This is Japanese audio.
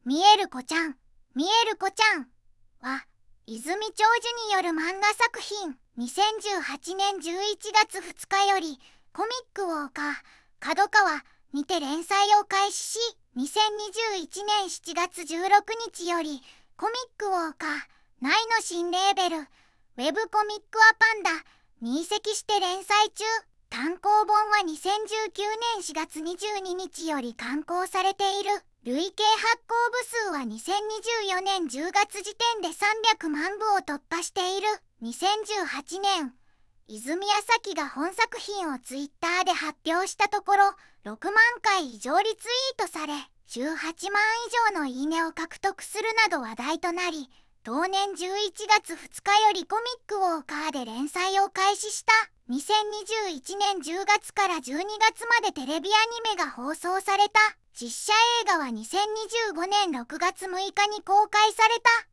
見える子ちゃん、見える子ちゃんは、泉長寿による漫画作品、2018年11月2日より、コミックウォーカー、角川にて連載を開始し、2021年7月16日より、コミックウォーカー、内の新レーベル、ウェブコミックアパンダに移籍して連載中。単行本は2019年4月22日より刊行されている。累計発行部数は2024年10月時点で300万部を突破している。2018年、泉谷咲が本作品をツイッターで発表したところ、6万回以上リツイートされ、18万以上のいいねを獲得するなど話題となり、同年11月2日よりコミックウォーカーで連載を開始した。2021年10月から12月までテレビアニメが放送された。実写映画は2025年6月6日に公開された。